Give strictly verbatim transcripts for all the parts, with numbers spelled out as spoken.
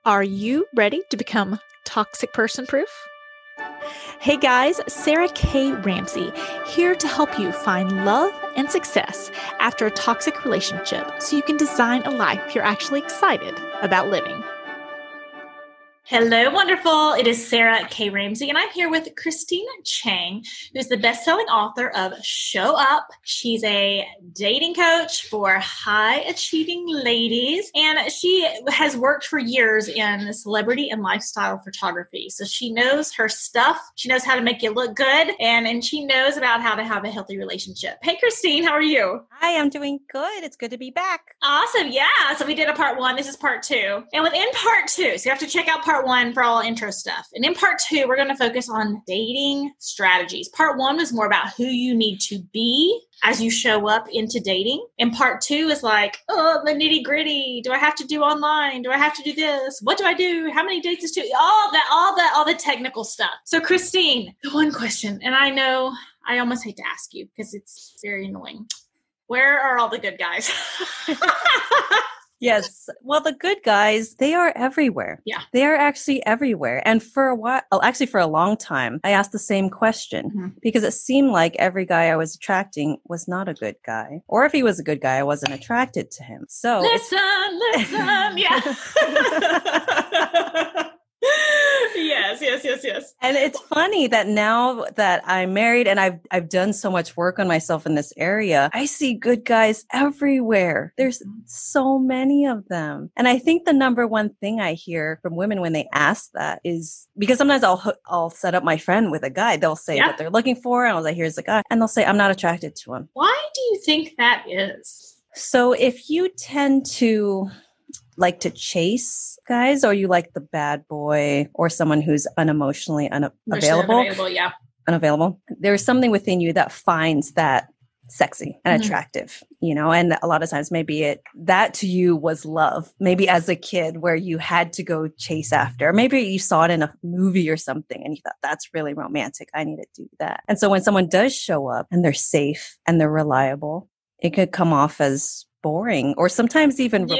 Are you ready to become toxic person proof? Hey guys, Sarah K. Ramsey here to help you find love and success after a toxic relationship so you can design a life you're actually excited about living. Hello, wonderful. It is Sarah K. Ramsey, and I'm here with Christine Chang, who's the best-selling author of Show Up. She's a dating coach for high-achieving ladies, and she has worked for years in celebrity and lifestyle photography. So she knows her stuff. She knows how to make you look good, and, and she knows about how to have a healthy relationship. Hey, Christine, how are you? Hi, I'm doing good. It's good to be back. Awesome. Yeah. So we did a part one. This is part two. And within part two, so you have to check out part one for all intro stuff. And in part two, we're going to focus on dating strategies. Part one was more about who you need to be as you show up into dating. And part two is like, oh, the nitty gritty. Do I have to do online? Do I have to do this? What do I do? How many dates is to all that, all that, all the technical stuff. So Christine, the one question, and I know I almost hate to ask you because it's very annoying. Where are all the good guys? Yes. Well, the good guys, they are everywhere. Yeah. They are actually everywhere. And for a while, oh, actually for a long time, I asked the same question mm-hmm. because it seemed like every guy I was attracting was not a good guy. Or if he was a good guy, I wasn't attracted to him. So listen, listen, yeah. Yes, yes, yes, yes. And it's funny that now that I'm married and I've I've done so much work on myself in this area, I see good guys everywhere. There's so many of them. And I think the number one thing I hear from women when they ask that is because sometimes I'll I'll set up my friend with a guy. They'll say yeah. what they're looking for and I'll say, here's the guy. And they'll say, I'm not attracted to him. Why do you think that is? So if you tend to like to chase guys, or you like the bad boy or someone who's unemotionally unavailable, unavailable, yeah, unavailable. There's something within you that finds that sexy and mm-hmm. attractive, you know, and a lot of times maybe it, that to you was love, maybe as a kid where you had to go chase after, maybe you saw it in a movie or something and you thought that's really romantic. I need to do that. And so when someone does show up and they're safe and they're reliable, it could come off as boring or sometimes even repulsive.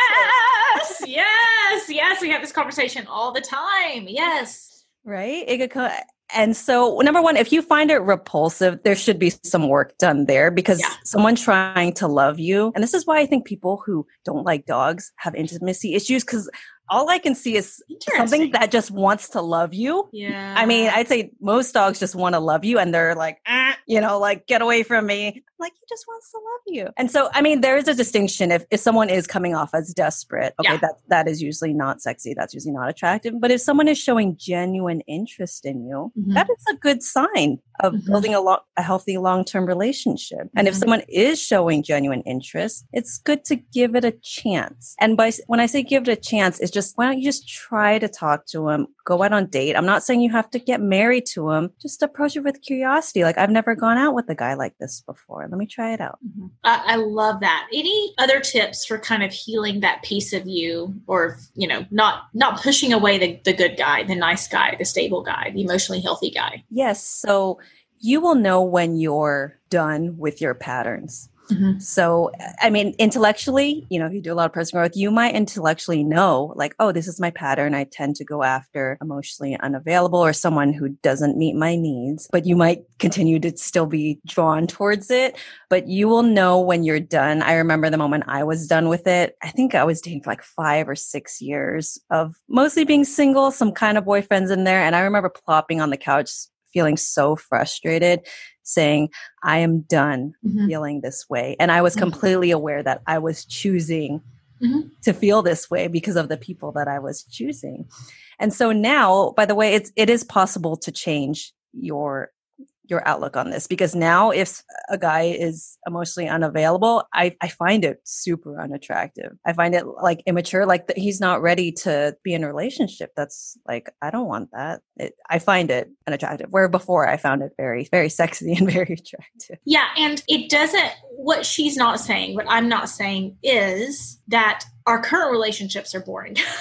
Yes, yes, yes. We have this conversation all the time. Yes. Right? It could come. And so, number one, if you find it repulsive, there should be some work done there because yeah. someone trying to love you. And this is why I think people who don't like dogs have intimacy issues because all I can see is something that just wants to love you. Yeah. I mean, I'd say most dogs just want to love you and they're like, ah, you know, like, get away from me. Like, he just wants to love you. And so, I mean, there is a distinction. If, if someone is coming off as desperate, okay, yeah. that, that is usually not sexy. That's usually not attractive. But if someone is showing genuine interest in you, mm-hmm. that is a good sign of mm-hmm. building a, lo- a healthy long-term relationship. Mm-hmm. And if someone is showing genuine interest, it's good to give it a chance. And by when I say give it a chance, it's just, why don't you just try to talk to him, go out on date. I'm not saying you have to get married to him. Just approach it with curiosity. Like, I've never gone out with a guy like this before. Let me try it out. Mm-hmm. I, I love that. Any other tips for kind of healing that piece of you or, you know, not, not pushing away the, the good guy, the nice guy, the stable guy, the emotionally healthy guy? Yes. So you will know when you're done with your patterns. Mm-hmm. So, I mean, intellectually, you know, if you do a lot of personal growth, you might intellectually know like, oh, this is my pattern. I tend to go after emotionally unavailable or someone who doesn't meet my needs, but you might continue to still be drawn towards it, but you will know when you're done. I remember the moment I was done with it. I think I was dating for like five or six years of mostly being single, some kind of boyfriends in there. And I remember plopping on the couch, feeling so frustrated, saying, I am done mm-hmm. feeling this way. And I was mm-hmm. completely aware that I was choosing mm-hmm. to feel this way because of the people that I was choosing. And so now, by the way, it's, it is possible to change your your outlook on this because now if a guy is emotionally unavailable, I, I find it super unattractive. I find it like immature, like that he's not ready to be in a relationship. That's like, I don't want that. It, I find it unattractive, where before I found it very, very sexy and very attractive. Yeah. And it doesn't, what she's not saying, what I'm not saying is that our current relationships are boring because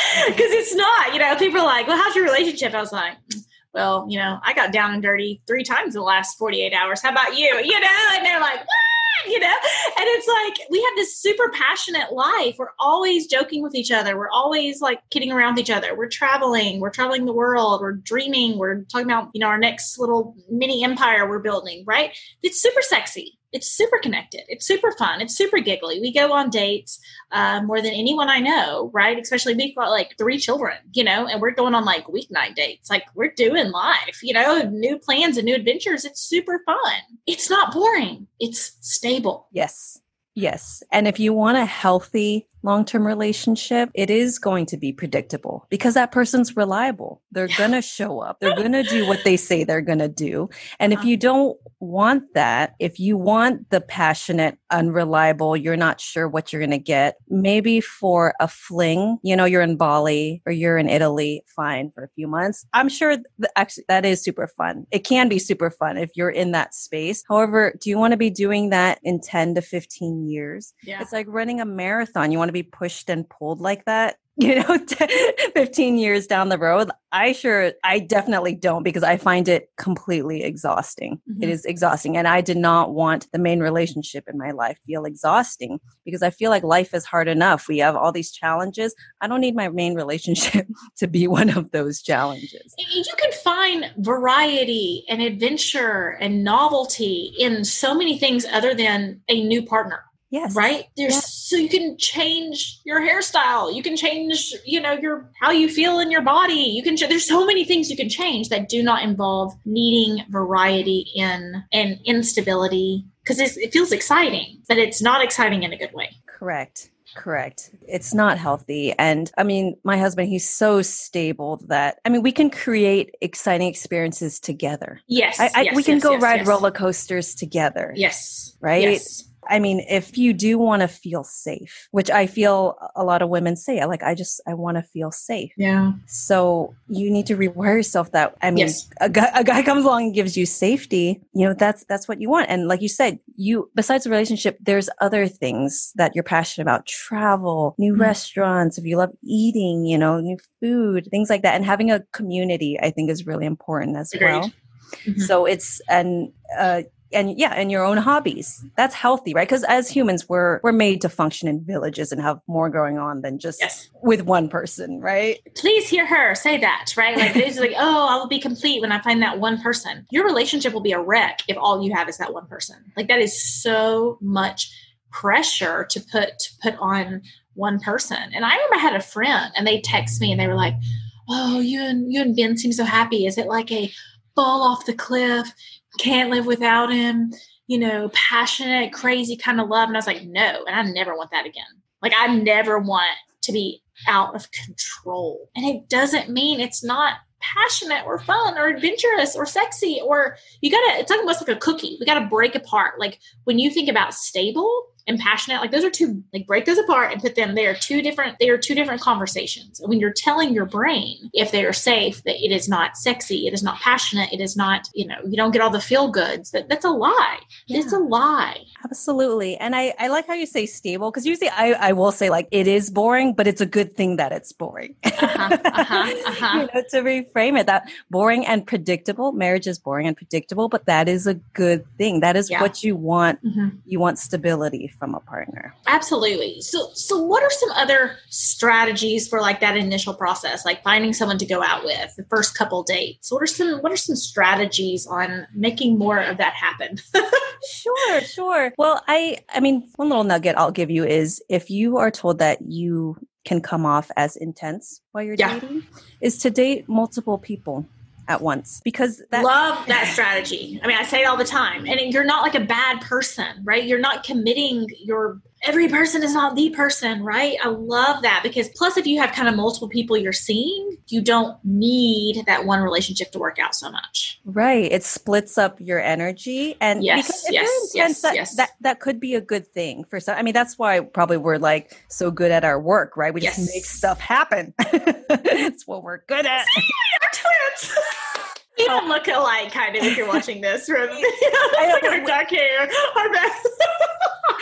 it's not, you know, people are like, well, how's your relationship? I was like, well, you know, I got down and dirty three times in the last forty-eight hours. How about you? You know, and they're like, what? you know? And it's like, we have this super passionate life. We're always joking with each other. We're always like kidding around with each other. We're traveling. We're traveling the world. We're dreaming. We're talking about, you know, our next little mini empire we're building, right? It's super sexy. It's super connected. It's super fun. It's super giggly. We go on dates uh, more than anyone I know, right? Especially we've got like three children, you know, and we're going on like weeknight dates. Like we're doing life, you know, new plans and new adventures. It's super fun. It's not boring. It's stable. Yes. Yes. And if you want a healthy long-term relationship, it is going to be predictable because that person's reliable. They're yeah. going to show up. They're going to do what they say they're going to do. And uh-huh. if you don't want that, if you want the passionate, unreliable, you're not sure what you're going to get, maybe for a fling, you know, you're in Bali or you're in Italy, fine, for a few months. I'm sure th- actually that is super fun. It can be super fun if you're in that space. However, do you want to be doing that in ten to fifteen years? Yeah. It's like running a marathon. You want to be pushed and pulled like that, you know, fifteen years down the road. I sure, I definitely don't because I find it completely exhausting. Mm-hmm. It is exhausting. And I did not want the main relationship in my life feel exhausting because I feel like life is hard enough. We have all these challenges. I don't need my main relationship to be one of those challenges. You can find variety and adventure and novelty in so many things other than a new partner. Yes. Right? There's yes. so you can change your hairstyle. You can change, you know, your how you feel in your body. You can there's so many things you can change that do not involve needing variety in and instability because it feels exciting, but it's not exciting in a good way. Correct. Correct. It's not healthy. And I mean, my husband, he's so stable that, I mean, we can create exciting experiences together. Yes. I, I, yes we can yes, go yes, ride yes. roller coasters together. Yes. Right? Yes. I mean, if you do want to feel safe, which I feel a lot of women say, like, I just, I want to feel safe. Yeah. So you need to rewire yourself that, I mean, yes. a guy, a guy comes along and gives you safety, you know, that's, that's what you want. And like you said, you, besides the relationship, there's other things that you're passionate about, travel, new mm-hmm. restaurants, if you love eating, you know, new food, things like that. And having a community, I think is really important as Agreed. well. Mm-hmm. So it's, and, uh, And yeah, and your own hobbies. That's healthy, right? Because as humans, we're we're made to function in villages and have more going on than just yes. with one person, right? Please hear her say that, right? Like it's like, oh, I will be complete when I find that one person. Your relationship will be a wreck if all you have is that one person. Like that is so much pressure to put to put on one person. And I remember I had a friend and they text me and they were like, oh, you and you and Ben seem so happy. Is it like a fall off the cliff? Can't live without him, you know, passionate, crazy kind of love. And I was like, no, and I never want that again. Like I never want to be out of control. And it doesn't mean it's not passionate or fun or adventurous or sexy or you gotta, it's like almost like a cookie. We gotta break apart. Like when you think about stable and passionate, like those are two, like break those apart and put them, they are two different, they are two different conversations. When you're telling your brain, if they are safe, that it is not sexy, it is not passionate, it is not, you know, you don't get all the feel goods, that that's a lie. Yeah. It's a lie. Absolutely. And I, I like how you say stable, because usually I, I will say like it is boring, but it's a good thing that it's boring. Uh-huh, uh-huh, uh-huh. You know, to reframe it, that boring and predictable, marriage is boring and predictable, but that is a good thing. That is yeah. what you want. Mm-hmm. You want stability from a partner. Absolutely. So, so what are some other strategies for like that initial process, like finding someone to go out with, the first couple dates? What are some, what are some strategies on making more of that happen? Sure, sure. Well, I, I mean, one little nugget I'll give you is if you are told that you can come off as intense while you're yeah. dating, is to date multiple people at once, because that love that strategy. I mean, I say it all the time, and you're not like a bad person, right? You're not committing your, every person is not the person, right? I love that, because plus if you have kind of multiple people you're seeing, you don't need that one relationship to work out so much. Right. It splits up your energy. And yes, because if yes, you're intense, yes, that, yes. that, that could be a good thing for some. I mean, that's why probably we're like so good at our work, right? We yes. just make stuff happen. It's what we're good at. See, you're twins. You don't look alike, kind of, if you're watching this. From, you know, like our dark hair, our back.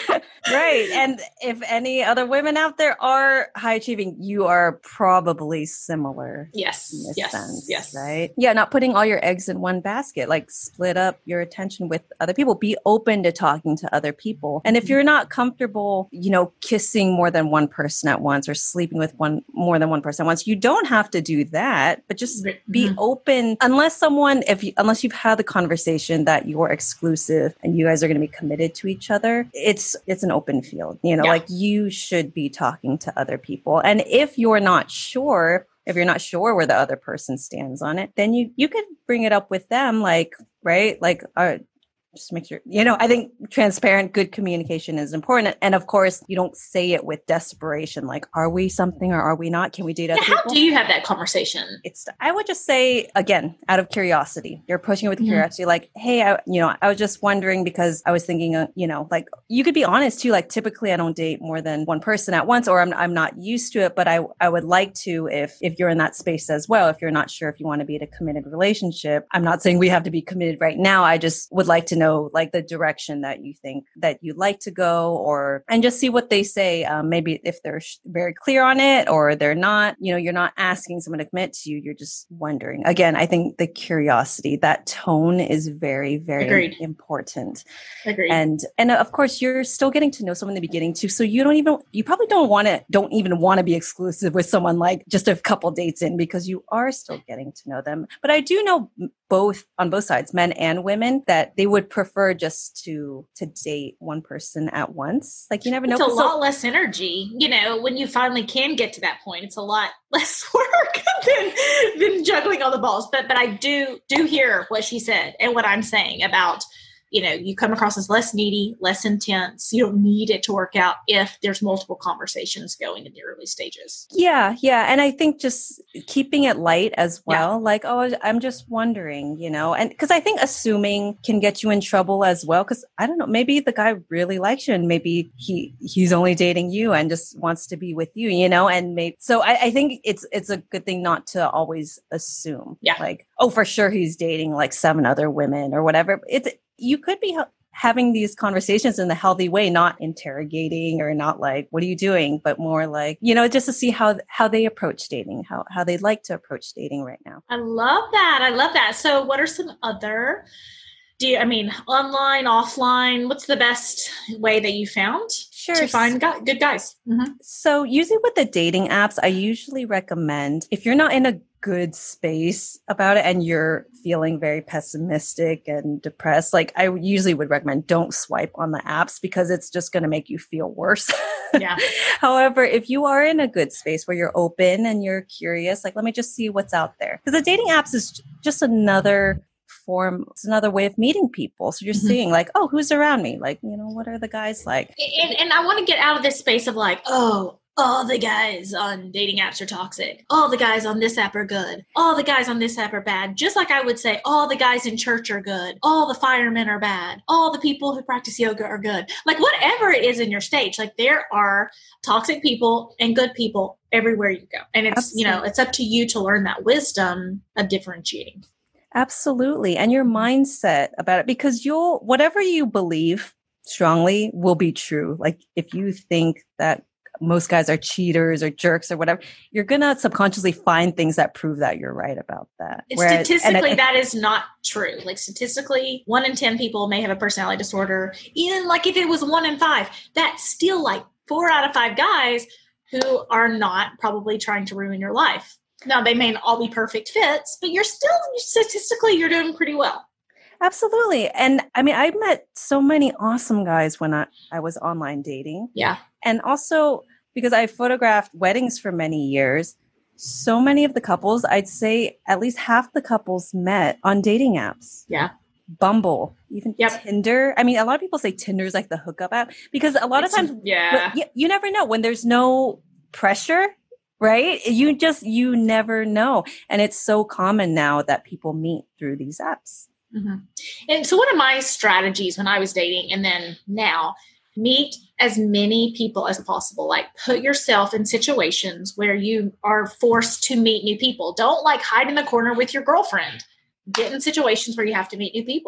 Right. And if any other women out there are high achieving, you are probably similar. Yes. In this Yes. sense, Yes. right. Yeah. Not putting all your eggs in one basket, like split up your attention with other people, be open to talking to other people. And if you're not comfortable, you know, kissing more than one person at once or sleeping with one more than one person at once, you don't have to do that, but just be mm-hmm. open unless someone, if you, unless you've had the conversation that you're exclusive and you guys are going to be committed to each other, it's, it's an open field, you know, yeah. like you should be talking to other people. And if you're not sure, if you're not sure where the other person stands on it, then you, you could bring it up with them, like, right? Like, uh, just make sure, you know, I think transparent, good communication is important. And of course, you don't say it with desperation, like, are we something or are we not? Can we date other yeah, people? How do you have that conversation? It's, I would just say, again, out of curiosity, you're approaching it with mm-hmm. curiosity, like, hey, I, you know, I was just wondering because I was thinking, uh, you know, like you could be honest too, like typically I don't date more than one person at once, or I'm, I'm not used to it, but I, I would like to, if, if you're in that space as well, if you're not sure if you want to be in a committed relationship. I'm not saying we have to be committed right now. I just would like to know like the direction that you think that you'd like to go, or, and just see what they say. Um, maybe if they're sh- very clear on it or they're not, you know, you're not asking someone to commit to you. You're just wondering. Again, I think the curiosity, that tone is very, very Agreed. important. Agreed. And, and of course you're still getting to know someone in the beginning too. So you don't even, you probably don't want to, don't even want to be exclusive with someone like just a couple dates in, because you are still getting to know them. But I do know both on both sides, men and women, that they would prefer just to to date one person at once. Like you never know. It's a so, lot less energy, you know, when you finally can get to that point. It's a lot less work than than juggling all the balls. But but I do do hear what she said and what I'm saying about, you know, you come across as less needy, less intense. You don't need it to work out if there's multiple conversations going in the early stages. Yeah. Yeah. And I think just keeping it light as well. Yeah. Like, oh, I'm just wondering, you know, and because I think assuming can get you in trouble as well. Because I don't know, maybe the guy really likes you and maybe he he's only dating you and just wants to be with you, you know, and maybe so I, I think it's it's a good thing not to always assume. Yeah. Like, oh, for sure he's dating like seven other women or whatever. It's you could be ha- having these conversations in a healthy way, not interrogating or not like, what are you doing? But more like, you know, just to see how, how they approach dating, how, how they like to approach dating right now. I love that. I love that. So what are some other, do you, I mean, online, offline, what's the best way that you found sure. to find guy, good guys? Mm-hmm. So usually with the dating apps, I usually recommend if you're not in a good space about it and you're feeling very pessimistic and depressed, like I usually would recommend don't swipe on the apps because it's just going to make you feel worse. Yeah. However, if you are in a good space where you're open and you're curious, like, let me just see what's out there. Because the dating apps is just another form, it's another way of meeting people. So you're mm-hmm. seeing like, oh, who's around me? Like, you know, what are the guys like? And, and I want to get out of this space of like, oh, all the guys on dating apps are toxic. All the guys on this app are good. All the guys on this app are bad. Just like I would say, all the guys in church are good. All the firemen are bad. All the people who practice yoga are good. Like whatever it is in your stage, like there are toxic people and good people everywhere you go. And it's, Absolutely. you know, it's up to you to learn that wisdom of differentiating. Absolutely. And your mindset about it, because you'll, whatever you believe strongly will be true. Like if you think that most guys are cheaters or jerks or whatever, you're going to subconsciously find things that prove that you're right about that. Whereas, statistically, that is not true. Like statistically, one in ten people may have a personality disorder. Even like if it was one in five, that's still like four out of five guys who are not probably trying to ruin your life. Now, they may not all be perfect fits, but you're still, statistically, you're doing pretty well. Absolutely. And I mean, I met so many awesome guys when I, I was online dating. Yeah. And also because I photographed weddings for many years, so many of the couples, I'd say at least half the couples met on dating apps. Yeah. Bumble, even yep. Tinder. I mean, a lot of people say Tinder is like the hookup app because a lot it's, of times, yeah, you, you never know when there's no pressure. Right? You just, you never know. And it's so common now that people meet through these apps. Mm-hmm. And so one of my strategies when I was dating and then now, meet as many people as possible. Like put yourself in situations where you are forced to meet new people. Don't like hide in the corner with your girlfriend. Get in situations where you have to meet new people.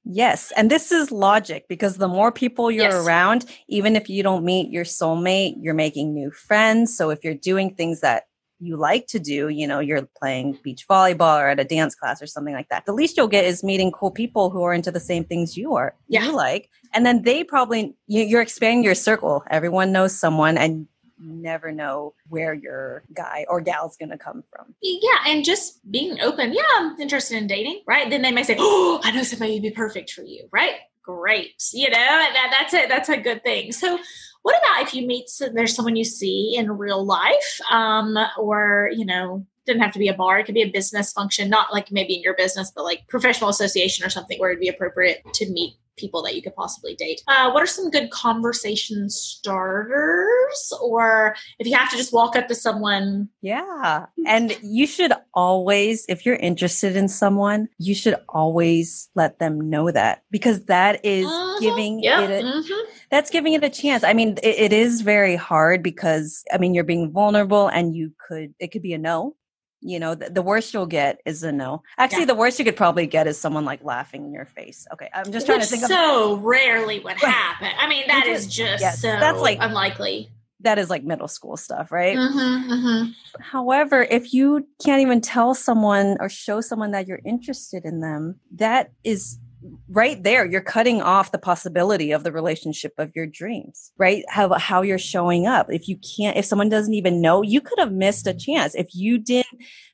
Yes. And this is logic because the more people you're Yes. around, even if you don't meet your soulmate, you're making new friends. So if you're doing things that you like to do, you know, you're playing beach volleyball or at a dance class or something like that, the least you'll get is meeting cool people who are into the same things you are, Yeah. you like. And then they probably, you, you're expanding your circle. Everyone knows someone and you never know where your guy or gal's going to come from. Yeah. And just being open. Yeah, I'm interested in dating. Right. Then they may say, oh, I know somebody who'd be perfect for you. Right. Great. You know, that, that's it. That's a good thing. So what about if you meet, so there's someone you see in real life, um, or, you know, doesn't have to be a bar. It could be a business function, not like maybe in your business, but like professional association or something where it'd be appropriate to meet people that you could possibly date. Uh, what are some good conversation starters? Or if you have to just walk up to someone. Yeah. And you should always, if you're interested in someone, you should always let them know that because that is uh-huh. giving yep. it a, mm-hmm. that's giving it a chance. I mean, it, it is very hard because, I mean, you're being vulnerable and you could, it could be a no. You know, the, the worst you'll get is a no. Actually, yeah. the worst you could probably get is someone like laughing in your face. Okay, I'm just trying Which to think so of so rarely would happen. I mean, that is just yes, so that's like, unlikely. That is like middle school stuff, right? Mm-hmm, mm-hmm. However, if you can't even tell someone or show someone that you're interested in them, that is right there. You're cutting off the possibility of the relationship of your dreams, right? How, how you're showing up. If you can't, if someone doesn't even know, you could have missed a chance. If you didn't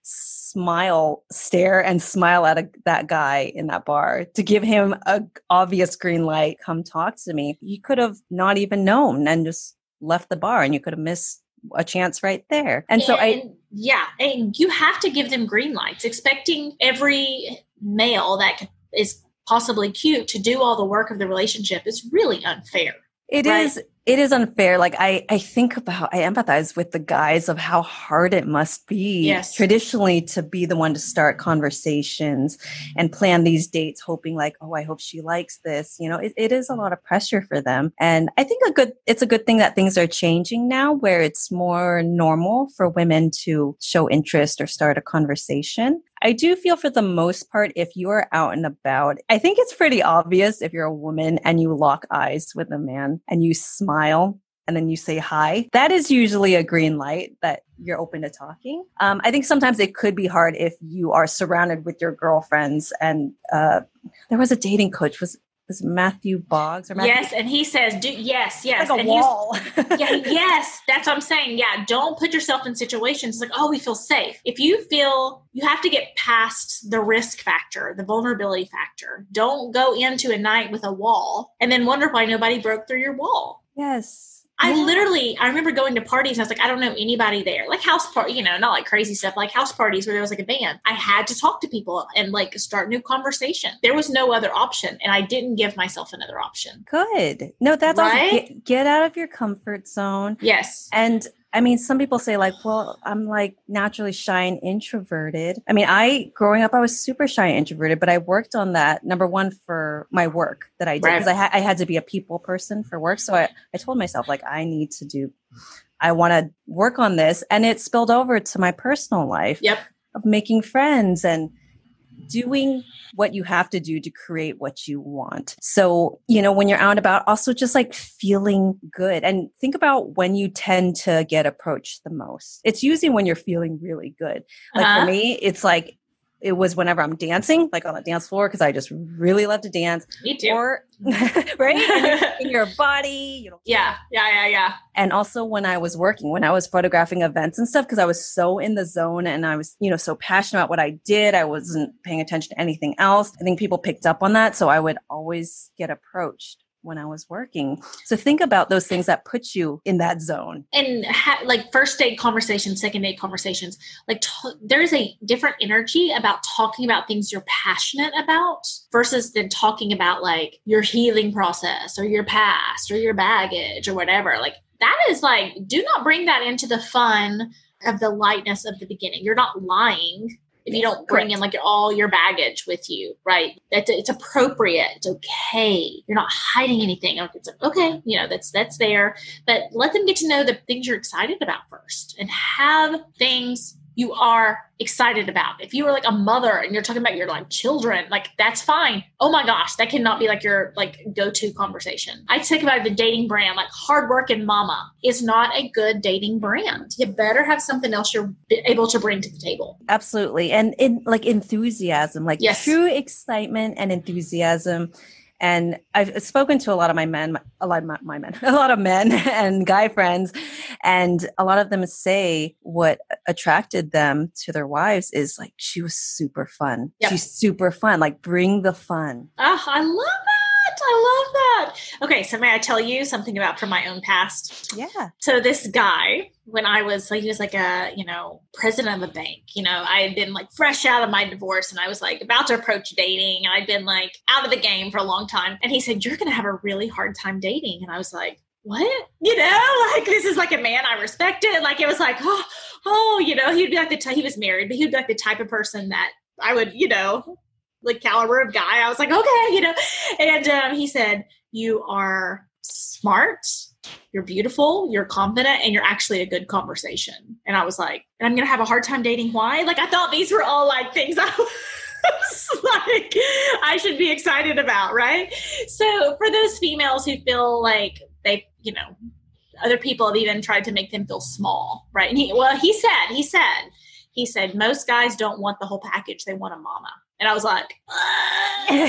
smile, stare and smile at a, that guy in that bar to give him a obvious green light, come talk to me, you could have not even known and just left the bar and you could have missed a chance right there. And, and so I, yeah, and you have to give them green lights. Expecting every male that is possibly cute to do all the work of the relationship is really unfair. It right? is. It is unfair. Like I, I think about, I empathize with the guys of how hard it must be yes. traditionally to be the one to start conversations and plan these dates, hoping like, oh, I hope she likes this. You know, it, it is a lot of pressure for them. And I think a good, it's a good thing that things are changing now where it's more normal for women to show interest or start a conversation. I do feel for the most part, if you are out and about, I think it's pretty obvious if you're a woman and you lock eyes with a man and you smile and then you say hi, that is usually a green light that you're open to talking. Um, I think sometimes it could be hard if you are surrounded with your girlfriends and uh, there was a dating coach, was was Matthew Boggs or Matthew? Yes, and he says, "Do yes, yes." Like a and wall. yeah, yes, that's what I'm saying. Yeah, don't put yourself in situations like, oh, we feel safe. If you feel you have to get past the risk factor, the vulnerability factor. Don't go into a night with a wall and then wonder why nobody broke through your wall. Yes. I yeah. literally, I remember going to parties and I was like, I don't know anybody there. Like house party, you know, not like crazy stuff, like house parties where there was like a band. I had to talk to people and like start new conversation. There was no other option. And I didn't give myself another option. Good. No, that's right? awesome. Get, get out of your comfort zone. Yes. And I mean, some people say like, well, I'm like naturally shy and introverted. I mean, I, growing up, I was super shy and introverted, but I worked on that, number one, for my work that I did, because right. I, ha- I had to be a people person for work. So I, I told myself like, I need to do, I want to work on this. And it spilled over to my personal life yep. of making friends and doing what you have to do to create what you want. So, you know, when you're out and about, also just like feeling good. And think about when you tend to get approached the most. It's usually when you're feeling really good. Like uh-huh. for me, it's like, it was whenever I'm dancing, like on the dance floor, because I just really love to dance. Me too. Or, right? In your body. You know. Yeah, yeah, yeah, yeah. And also when I was working, when I was photographing events and stuff, because I was so in the zone and I was, you know, so passionate about what I did. I wasn't paying attention to anything else. I think people picked up on that. So I would always get approached when I was working. So think about those things that put you in that zone. And ha- like first date conversations, second date conversations, like t- there's a different energy about talking about things you're passionate about versus than talking about like your healing process or your past or your baggage or whatever. Like that is like, do not bring that into the fun of the lightness of the beginning. You're not lying if you don't bring Correct. in like all your baggage with you, right? It's, it's appropriate. It's okay. You're not hiding anything. It's okay. You know, that's, that's there, but let them get to know the things you're excited about first and have things you are excited about. If you were like a mother and you're talking about your like children, like that's fine. Oh my gosh, that cannot be like your like go-to conversation. I think about the dating brand, like hardworking mama is not a good dating brand. You better have something else you're able to bring to the table. Absolutely. And in like enthusiasm, like yes. true excitement and enthusiasm. And I've spoken to a lot of my men, a lot of my, my men, a lot of men and guy friends. And a lot of them say what attracted them to their wives is like, she was super fun. Yep. She's super fun. Like bring the fun. Oh, I love that. I love that. Okay. So may I tell you something about from my own past? Yeah. So this guy, when I was like, he was like a, you know, president of a bank, you know, I had been like fresh out of my divorce and I was like about to approach dating. I'd been like out of the game for a long time. And he said, you're going to have a really hard time dating. And I was like, what? You know, like this is like a man I respected. Like it was like, oh, oh, you know, he'd be like the type, he was married, but he'd be like the type of person that I would, you know, like caliber of guy. I was like, okay, you know, and um, he said, you are smart, you're beautiful, you're confident, and you're actually a good conversation. And I was like, and I'm going to have a hard time dating. Why? Like, I thought these were all like things I was like, I should be excited about. Right. So for those females who feel like they, you know, other people have even tried to make them feel small. Right. And he, well, he said, he said, he said, most guys don't want the whole package. They want a mama. And I was like, I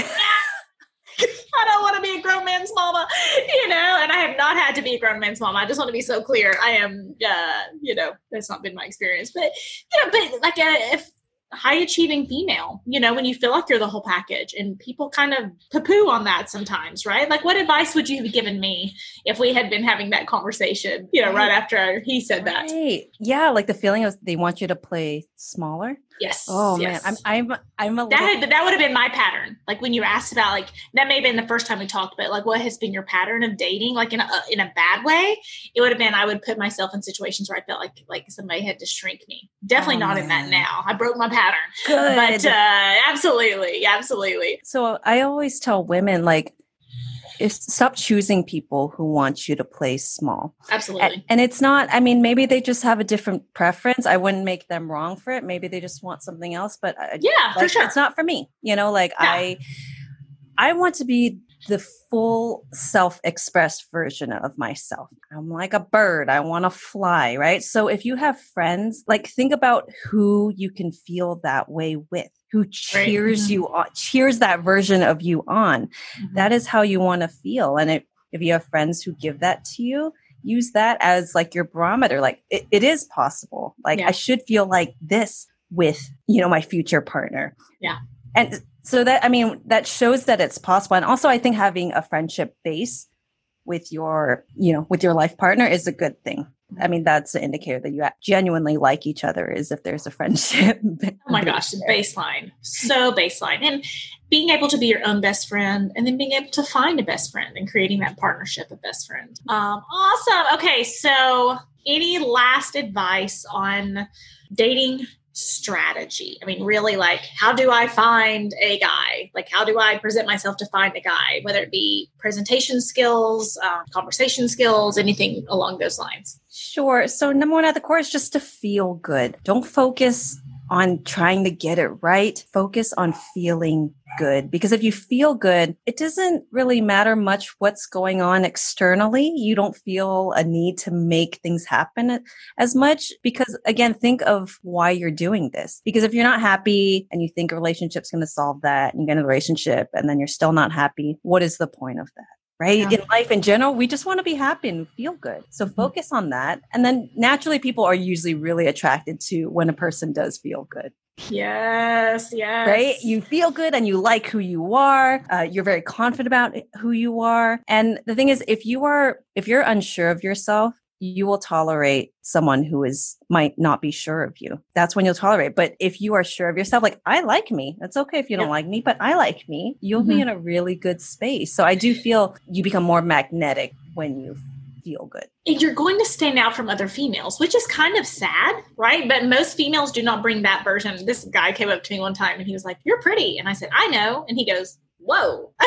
don't want to be a grown man's mama, you know, and I have not had to be a grown man's mama. I just want to be so clear. I am, uh, you know, that's not been my experience, but, you know, but like a if high achieving female, you know, when you feel like you're the whole package and people kind of poo-poo on that sometimes, right? Like what advice would you have given me if we had been having that conversation, you know, right after he said that? Right. Yeah. Like the feeling of they want you to play smaller. Yes. Oh yes. man, I'm I'm I'm a that little... had, that would have been my pattern. Like when you asked about like that may have been the first time we talked, but like what has been your pattern of dating? Like in a in a bad way, it would have been I would put myself in situations where I felt like like somebody had to shrink me. Definitely oh, not man. in that now. I broke my pattern. Good. But uh, absolutely, absolutely. So I always tell women like, if stop choosing people who want you to play small. Absolutely. And, and it's not, I mean, maybe they just have a different preference. I wouldn't make them wrong for it. Maybe they just want something else, but I, yeah, like, for sure. It's not for me. You know, like yeah. I, I want to be the full self-expressed version of myself. I'm like a bird. I want to fly, right? So if you have friends, like think about who you can feel that way with. Who cheers right. you on, cheers that version of you on. Mm-hmm. That is how you want to feel. And if, if you have friends who give that to you, use that as like your barometer. Like it, it is possible. Like yeah. I should feel like this with, you know, my future partner. Yeah. And so that, I mean, that shows that it's possible. And also I think having a friendship base with your, you know, with your life partner is a good thing. I mean, that's an indicator that you genuinely like each other is if there's a friendship. Oh my gosh, baseline. So baseline. And being able to be your own best friend and then being able to find a best friend and creating that partnership of best friend. Um, awesome. Okay. So any last advice on dating strategy? I mean, really like, how do I find a guy? Like, how do I present myself to find a guy, whether it be presentation skills, um, conversation skills, anything along those lines? Sure. So number one at the core is just to feel good. Don't focus on trying to get it right. Focus on feeling good. Because if you feel good, it doesn't really matter much what's going on externally. You don't feel a need to make things happen as much because, again, think of why you're doing this. Because if you're not happy and you think a relationship's going to solve that and you get in a relationship and then you're still not happy, what is the point of that? Right? Yeah. In life in general, we just want to be happy and feel good. So focus on that. And then naturally, people are usually really attracted to when a person does feel good. Yes, yes. Right? You feel good and you like who you are. Uh, you're very confident about who you are. And the thing is, if you are, if you're unsure of yourself, you will tolerate someone who is might not be sure of you. That's when you'll tolerate. But if you are sure of yourself, like I like me, it's okay if you don't yep. like me, but I like me, you'll mm-hmm. be in a really good space. So I do feel you become more magnetic when you feel good. And you're going to stand out from other females, which is kind of sad, right? But most females do not bring that version. This guy came up to me one time and he was like, "You're pretty." And I said, "I know." And he goes, "Whoa."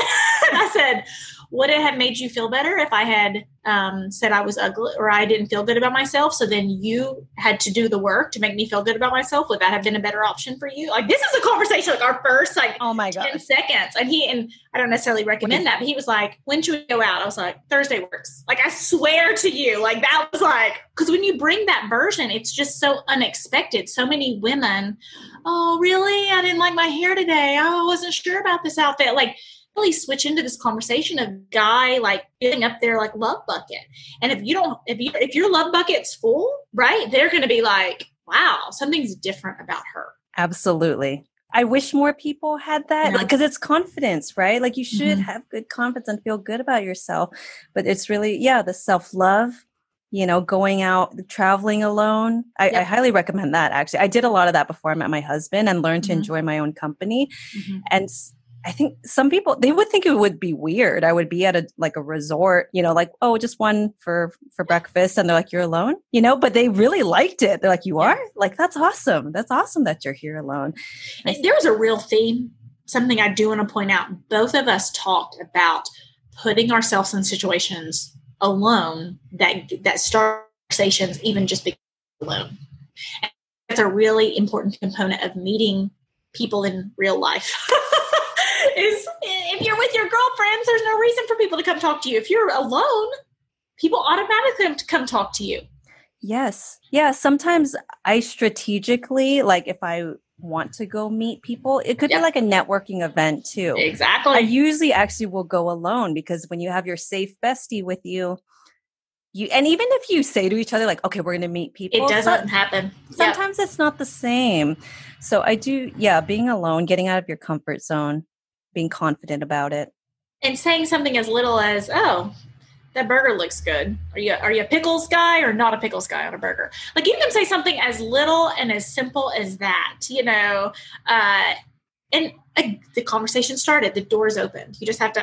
I said, would it have made you feel better if I had um, said I was ugly or I didn't feel good about myself? So then you had to do the work to make me feel good about myself. Would that have been a better option for you? Like, this is a conversation, like our first, like, oh my ten God. seconds. And he, and I don't necessarily recommend that, but he was like, when should we go out? I was like, Thursday works. Like, I swear to you, like, that was like, because when you bring that version, it's just so unexpected. So many women, oh, really? I didn't like my hair today. Oh, I wasn't sure about this outfit. Like, really switch into this conversation of guy like filling up their like love bucket. And if you don't, if you if your love bucket's full, right, they're going to be like, wow, something's different about her. Absolutely. I wish more people had that because yeah. like, it's confidence, right? Like you should mm-hmm. have good confidence and feel good about yourself. But it's really, yeah, the self-love, you know, going out, traveling alone. I, yep. I highly recommend that. Actually, I did a lot of that before I met my husband and learned mm-hmm. to enjoy my own company. Mm-hmm. And I think some people, they would think it would be weird. I would be at a, like a resort, you know, like, oh, just one for, for breakfast. And they're like, you're alone, you know, but they really liked it. They're like, you are? Like, that's awesome. That's awesome that you're here alone. There was a real theme, something I do want to point out. Both of us talked about putting ourselves in situations alone that, that start conversations, even just being alone. And that's a really important component of meeting people in real life. Is if you're with your girlfriends, there's no reason for people to come talk to you. If you're alone, people automatically come talk to you. Yes. Yeah. Sometimes I strategically, like if I want to go meet people, it could yep. be like a networking event too. Exactly. I usually actually will go alone because when you have your safe bestie with you, you, and even if you say to each other, like, okay, we're going to meet people. It doesn't some, happen. Sometimes yep. it's not the same. So I do, yeah, being alone, getting out of your comfort zone, being confident about it. And saying something as little as, oh, that burger looks good. Are you, are you a pickles guy or not a pickles guy on a burger? Like you can say something as little and as simple as that, you know, uh, and uh, the conversation started, the door's opened. You just have to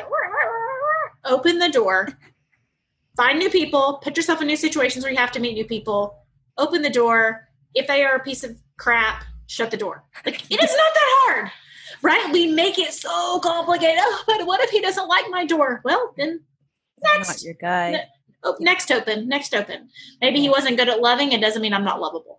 open the door, find new people, put yourself in new situations where you have to meet new people, open the door. If they are a piece of crap, shut the door. Like it is not that hard. Right? We make it so complicated. Oh, but what if he doesn't like my door? Well, then next. Not your guy. Ne- oh, next open. Next open. Maybe he wasn't good at loving. It doesn't mean I'm not lovable.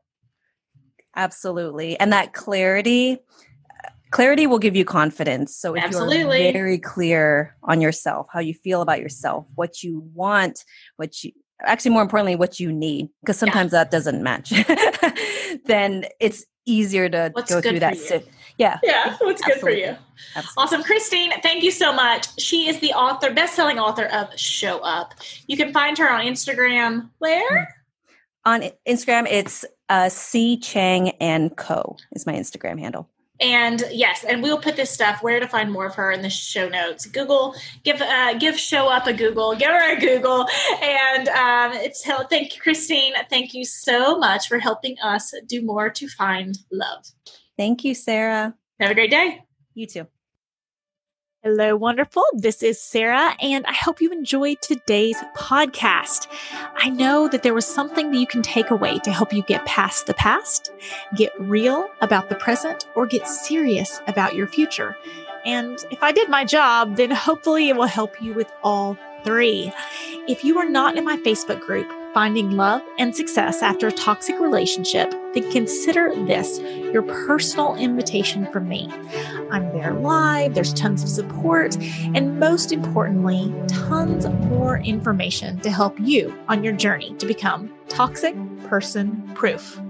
Absolutely. And that clarity, clarity will give you confidence. So if Absolutely. you're very clear on yourself, how you feel about yourself, what you want, what you actually more importantly, what you need, because sometimes yeah. that doesn't match, then it's easier to What's go through that. You? Yeah. Yeah. What's Absolutely. Good for you? Absolutely. Awesome. Christine, thank you so much. She is the author, best-selling author of Show Up. You can find her on Instagram. Where? On Instagram, it's uh, C Chang and Co is my Instagram handle. And yes, and we'll put this stuff, where to find more of her in the show notes. Google, give uh, give Show Up a Google, give her a Google. And um, it's thank you, Christine. Thank you so much for helping us do more to find love. Thank you, Sarah. Have a great day. You too. Hello, wonderful. This is Sarah, and I hope you enjoyed today's podcast. I know that there was something that you can take away to help you get past the past, get real about the present, or get serious about your future. And if I did my job, then hopefully it will help you with all three. If you are not in my Facebook group, Finding Love and Success After a Toxic Relationship, then consider this your personal invitation from me. I'm there live, there's tons of support, and most importantly, tons more information to help you on your journey to become toxic person proof.